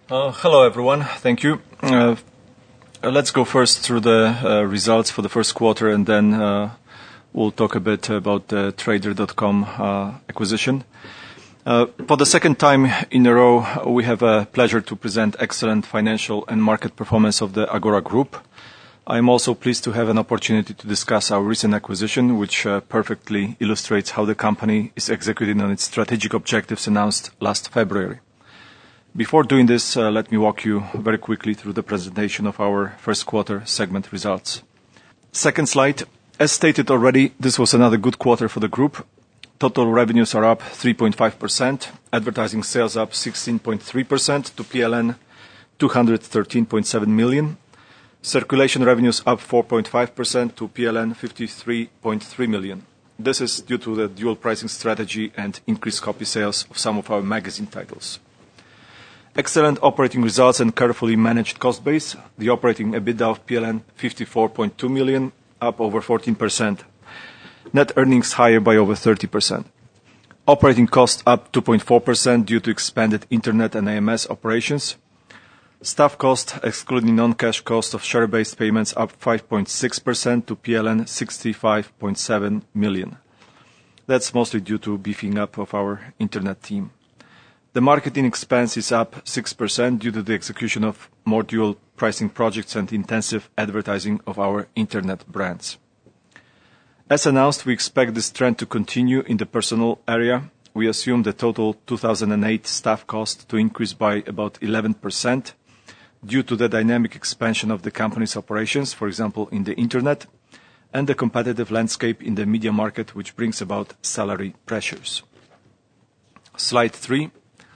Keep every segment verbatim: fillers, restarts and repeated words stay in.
Uh, hello, everyone. Thank you. Uh, let's go first through the uh, results for the first quarter, and then uh, we'll talk a bit about the Trader dot com uh, acquisition. Uh, for the second time in a row, we have a pleasure to present excellent financial and market performance of the Agora Group. I am also pleased to have an opportunity to discuss our recent acquisition, which uh, perfectly illustrates how the company is executing on its strategic objectives announced last February. Before doing this, uh, let me walk you very quickly through the presentation of our first quarter segment results. Second slide. As stated already, this was another good quarter for the group. Total revenues are up three point five percent, advertising sales up sixteen point three percent to P L N two hundred thirteen point seven million. Circulation revenues up four point five percent to P L N fifty-three point three million. This is due to the dual pricing strategy and increased copy sales of some of our magazine titles. Excellent operating results and carefully managed cost base. The operating EBITDA of P L N fifty-four point two million, up over fourteen percent. Net earnings higher by over thirty percent. Operating costs up two point four percent due to expanded internet and A M S operations. Staff cost, excluding non-cash cost of share-based payments, up five point six percent to P L N sixty-five point seven million. That's mostly due to beefing up of our internet team. The marketing expense is up six percent due to the execution of more dual pricing projects and intensive advertising of our internet brands. As announced, we expect this trend to continue in the personnel area. We assume the total two thousand eight staff cost to increase by about eleven percent due to the dynamic expansion of the company's operations, for example, in the internet, and the competitive landscape in the media market, which brings about salary pressures. Slide three.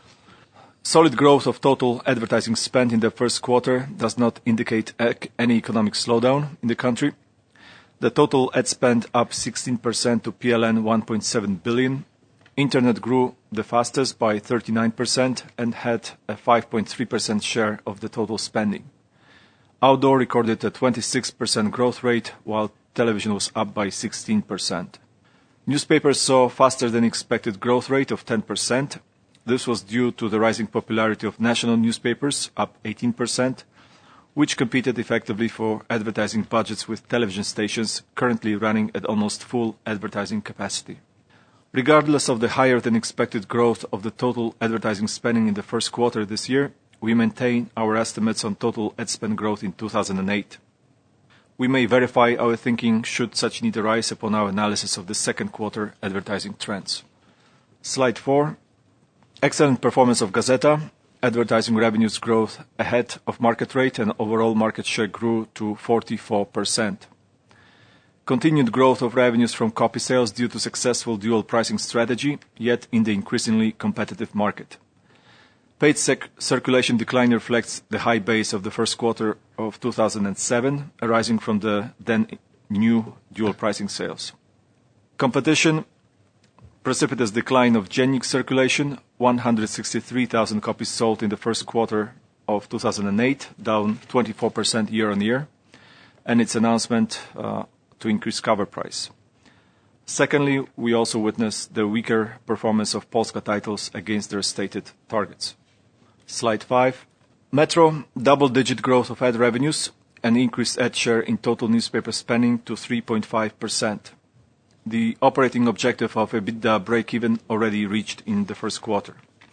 Solid growth of total advertising spend in the first quarter does not indicate any economic slowdown in the country. The total ad spend up sixteen percent to P L N one point seven billion. Internet grew the fastest by thirty-nine percent and had a five point three percent share of the total spending. Outdoor recorded a twenty-six percent growth rate, while television was up by sixteen percent. Newspapers saw faster than expected growth rate of ten percent. This was due to the rising popularity of national newspapers, up eighteen percent, which competed effectively for advertising budgets with television stations currently running at almost full advertising capacity. Regardless of the higher than expected growth of the total advertising spending in the first quarter this year, we maintain our estimates on total ad spend growth in two thousand eight. We may verify our thinking should such need arise upon our analysis of the second quarter advertising trends. Slide four. Excellent performance of Gazeta. Advertising revenues growth ahead of market rate and overall market share grew to forty-four percent. Continued growth of revenues from copy sales due to successful dual pricing strategy, yet in the increasingly competitive market. Paid sec- circulation decline reflects the high base of the first quarter of two thousand seven, arising from the then new dual pricing sales. Competition. Precipitous decline of Genik circulation, one hundred sixty-three thousand copies sold in the first quarter of two thousand eight, down twenty-four percent year-on-year, and its announcement uh, to increase cover price. Secondly, we also witnessed the weaker performance of Polska titles against their stated targets. Slide five. Metro, double-digit growth of ad revenues and increased ad share in total newspaper spending to three point five percent. The operating objective of EBITDA break-even already reached in the first quarter.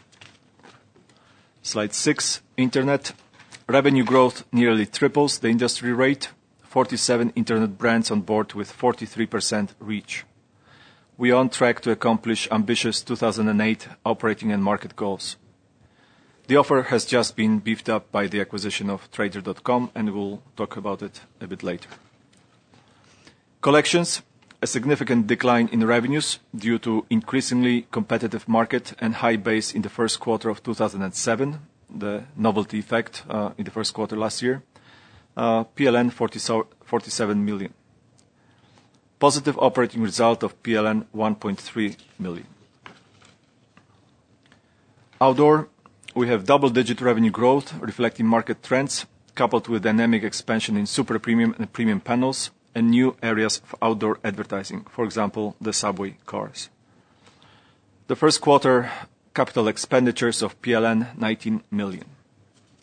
Slide six. Internet. Revenue growth nearly triples the industry rate. forty-seven internet brands on board with forty-three percent reach. We are on track to accomplish ambitious two thousand eight operating and market goals. The offer has just been beefed up by the acquisition of Trader dot com, and we'll talk about it a bit later. Collections. A significant decline in revenues due to increasingly competitive market and high base in the first quarter of two thousand seven, the novelty effect uh, in the first quarter last year. Uh, P L N forty-seven million. Positive operating result of P L N one point three million. Outdoor, we have double-digit revenue growth reflecting market trends, coupled with dynamic expansion in super premium and premium panels, and new areas of outdoor advertising, for example, the subway cars. The first quarter capital expenditures of P L N nineteen million.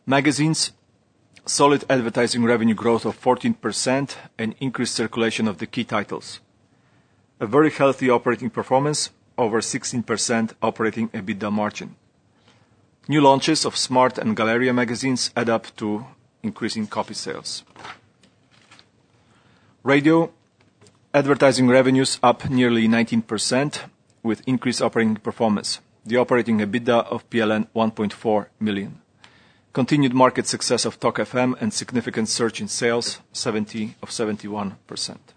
Magazines, solid advertising revenue growth of fourteen percent and increased circulation of the key titles. A very healthy operating performance, over sixteen percent operating EBITDA margin. New launches of Smart and Galeria magazines add up to increasing copy sales. Radio, advertising revenues up nearly nineteen percent with increased operating performance. The operating EBITDA of P L N one point four million. Continued market success of Talk F M and significant surge in sales, seventy of seventy-one percent.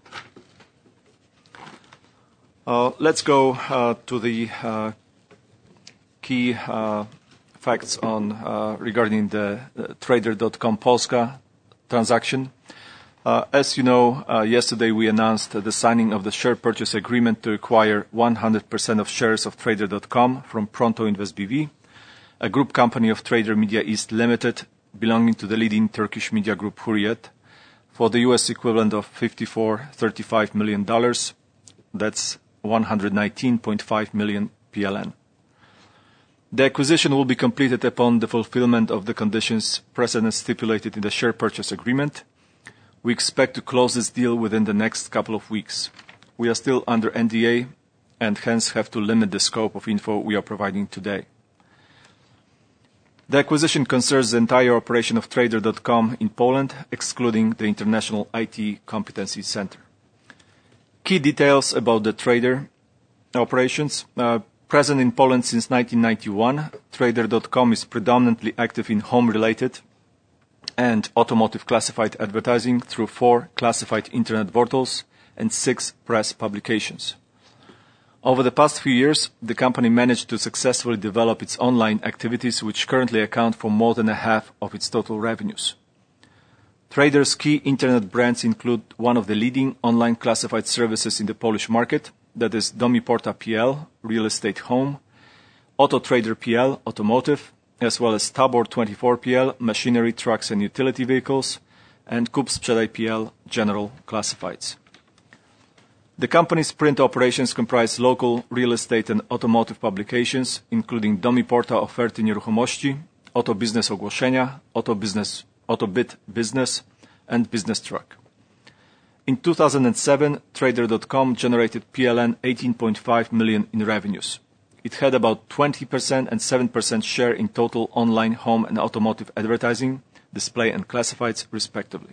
Uh, let's go uh, to the uh, key uh, facts on uh, regarding the uh, Trader dot com Polska transaction. Uh, as you know, uh, yesterday we announced the signing of the share purchase agreement to acquire one hundred percent of shares of Trader dot com from Pronto Invest B V, a group company of Trader Media East Limited, belonging to the leading Turkish media group Hurriyet, for the U S equivalent of fifty-four point three five million dollars. That's one hundred nineteen point five million P L N. The acquisition will be completed upon the fulfillment of the conditions precedent stipulated in the share purchase agreement. We expect to close this deal within the next couple of weeks. We are still under N D A and hence have to limit the scope of info we are providing today. The acquisition concerns the entire operation of Trader dot com in Poland, excluding the International I T Competency Center. Key details about the Trader operations. Uh, present in Poland since nineteen ninety-one, Trader dot com is predominantly active in home-related and automotive classified advertising through four classified internet portals and six press publications. Over the past few years, the company managed to successfully develop its online activities, which currently account for more than a half of its total revenues. Trader's key internet brands include one of the leading online classified services in the Polish market, that is DomiPorta P L, Real Estate Home, AutoTrader P L, Automotive, as well as Tabor twenty-four P L, Machinery, Trucks and Utility Vehicles, and Kup Sprzedaj P L, General Classifieds. The company's print operations comprise local real estate and automotive publications, including DomiPorta Oferty Nieruchomości, Auto Biznes Ogłoszenia, Auto Business AutoBit Business, and Business Truck. In two thousand seven, Trader dot com generated P L N eighteen point five million in revenues. It had about twenty percent and seven percent share in total online home and automotive advertising, display and classifieds, respectively.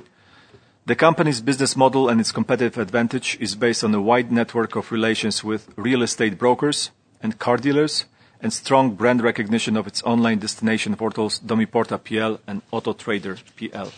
The company's business model and its competitive advantage is based on a wide network of relations with real estate brokers and car dealers, and strong brand recognition of its online destination portals DomiPorta P L and AutoTrader P L.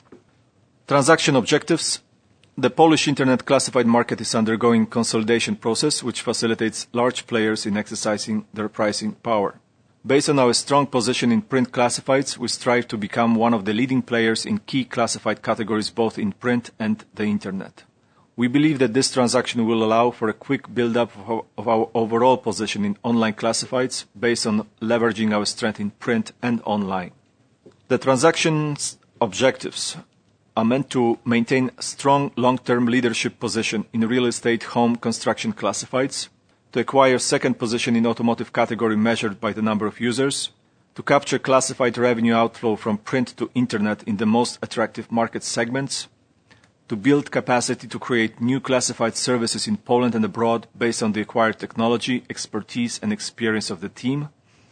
Transaction objectives. The Polish internet classified market is undergoing consolidation process, which facilitates large players in exercising their pricing power. Based on our strong position in print classifieds, we strive to become one of the leading players in key classified categories both in print and the internet. We believe that this transaction will allow for a quick build-up of our overall position in online classifieds based on leveraging our strength in print and online. The transaction's objectives are meant to maintain strong long-term leadership position in real estate home construction classifieds, to acquire second position in automotive category measured by the number of users, to capture classified revenue outflow from print to internet in the most attractive market segments, to build capacity to create new classified services in Poland and abroad based on the acquired technology, expertise and experience of the team,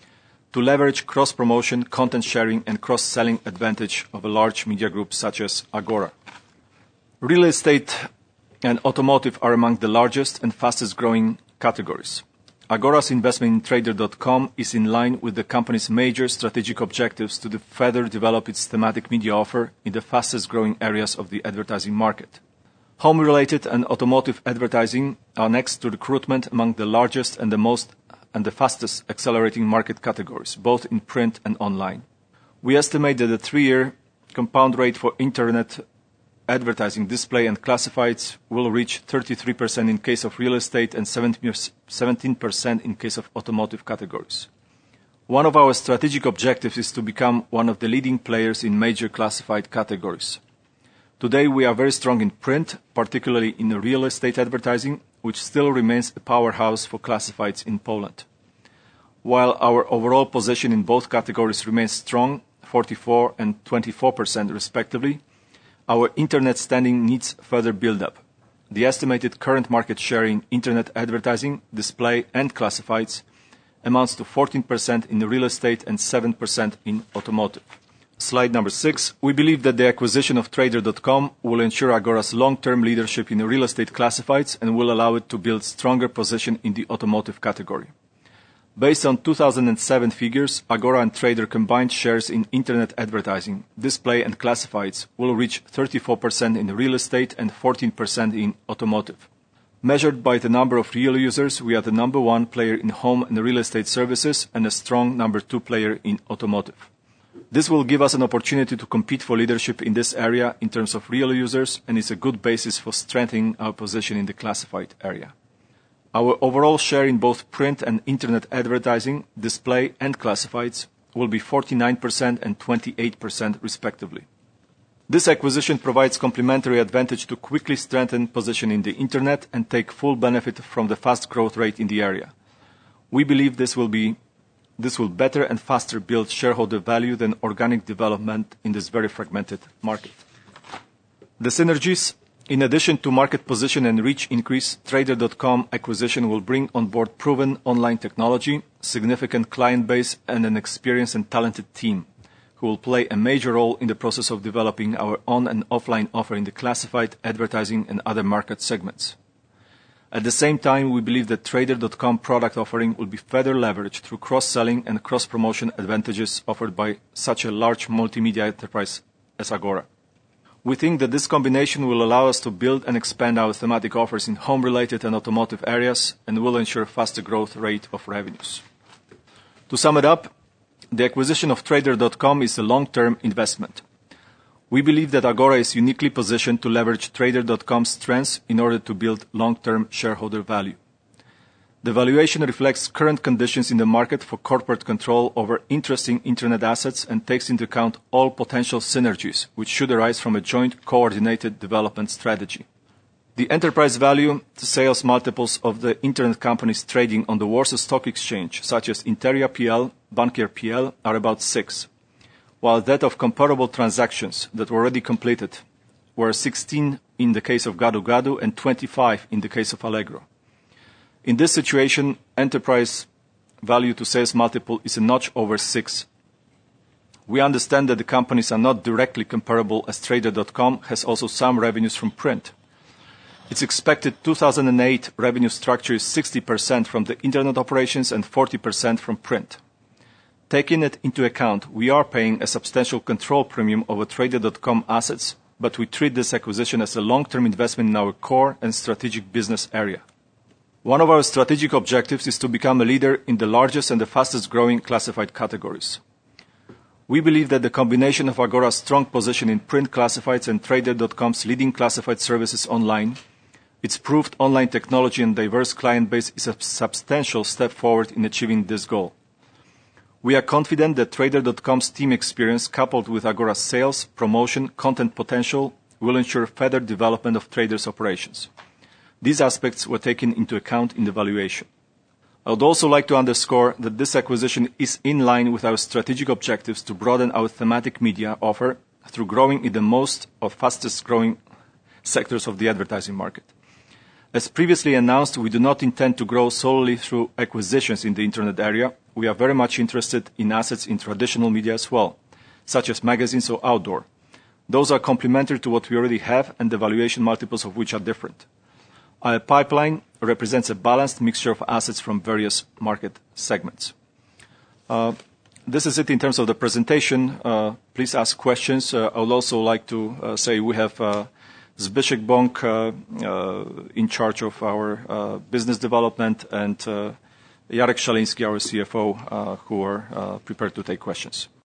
to leverage cross-promotion, content sharing and cross-selling advantage of a large media group such as Agora. Real estate and automotive are among the largest and fastest growing categories. Agora's investment in Trader dot com is in line with the company's major strategic objectives to further develop its thematic media offer in the fastest growing areas of the advertising market. Home-related and automotive advertising are next to recruitment among the largest and the most and the fastest accelerating market categories, both in print and online. We estimate that the three-year compound rate for internet advertising, display and classifieds will reach thirty-three percent in case of real estate and seventeen percent in case of automotive categories. One of our strategic objectives is to become one of the leading players in major classified categories. Today we are very strong in print, particularly in real estate advertising, which still remains a powerhouse for classifieds in Poland. While our overall position in both categories remains strong, forty-four and twenty-four percent respectively, our Internet standing needs further build-up. The estimated current market share in Internet advertising, display and classifieds amounts to fourteen percent in real estate and seven percent in automotive. Slide number six. We believe that the acquisition of Trader dot com will ensure Agora's long-term leadership in real estate classifieds and will allow it to build stronger position in the automotive category. Based on two thousand seven figures, Agora and Trader combined shares in Internet advertising, display and classifieds will reach thirty-four percent in real estate and fourteen percent in automotive. Measured by the number of real users, we are the number one player in home and real estate services and a strong number two player in automotive. This will give us an opportunity to compete for leadership in this area in terms of real users and is a good basis for strengthening our position in the classified area. Our overall share in both print and Internet advertising, display and classifieds will be forty-nine percent and twenty-eight percent respectively. This acquisition provides complementary advantage to quickly strengthen position in the Internet and take full benefit from the fast growth rate in the area. We believe this will be This will better and faster build shareholder value than organic development in this very fragmented market. The synergies, in addition to market position and reach increase, Trader dot com acquisition will bring on board proven online technology, significant client base, and an experienced and talented team who will play a major role in the process of developing our on- and offline offer in the classified, advertising, and other market segments. At the same time, we believe that Trader dot com product offering will be further leveraged through cross-selling and cross-promotion advantages offered by such a large multimedia enterprise as Agora. We think that this combination will allow us to build and expand our thematic offers in home-related and automotive areas and will ensure faster growth rate of revenues. To sum it up, the acquisition of Trader dot com is a long-term investment. We believe that Agora is uniquely positioned to leverage Trader dot com's strengths in order to build long-term shareholder value. The valuation reflects current conditions in the market for corporate control over interesting Internet assets and takes into account all potential synergies which should arise from a joint coordinated development strategy. The enterprise value to sales multiples of the Internet companies trading on the Warsaw Stock Exchange, such as Interia P L, Bankier P L, are about six. While that of comparable transactions that were already completed were sixteen in the case of Gadu Gadu and twenty-five in the case of Allegro. In this situation, enterprise value to sales multiple is a notch over six. We understand that the companies are not directly comparable as Trader dot com has also some revenues from print. Its expected two thousand eight revenue structure is sixty percent from the Internet operations and forty percent from print. Taking it into account, we are paying a substantial control premium over Trader dot com assets, but we treat this acquisition as a long-term investment in our core and strategic business area. One of our strategic objectives is to become a leader in the largest and the fastest growing classified categories. We believe that the combination of Agora's strong position in print classifieds and Trader dot com's leading classified services online, its proved online technology and diverse client base is a substantial step forward in achieving this goal. We are confident that Trader dot com's team experience coupled with Agora's sales, promotion, content potential will ensure further development of Trader's operations. These aspects were taken into account in the valuation. I would also like to underscore that this acquisition is in line with our strategic objectives to broaden our thematic media offer through growing in the most or fastest growing sectors of the advertising market. As previously announced, we do not intend to grow solely through acquisitions in the Internet area. We are very much interested in assets in traditional media as well, such as magazines or outdoor. Those are complementary to what we already have and the valuation multiples of which are different. Our pipeline represents a balanced mixture of assets from various market segments. Uh, this is it in terms of the presentation. Uh, please ask questions. Uh, I would also like to uh, say we have uh, Zbyszek Bąk uh, uh, in charge of our uh, business development and uh, Jarek Szaleński, our C F O, uh, who are uh, prepared to take questions.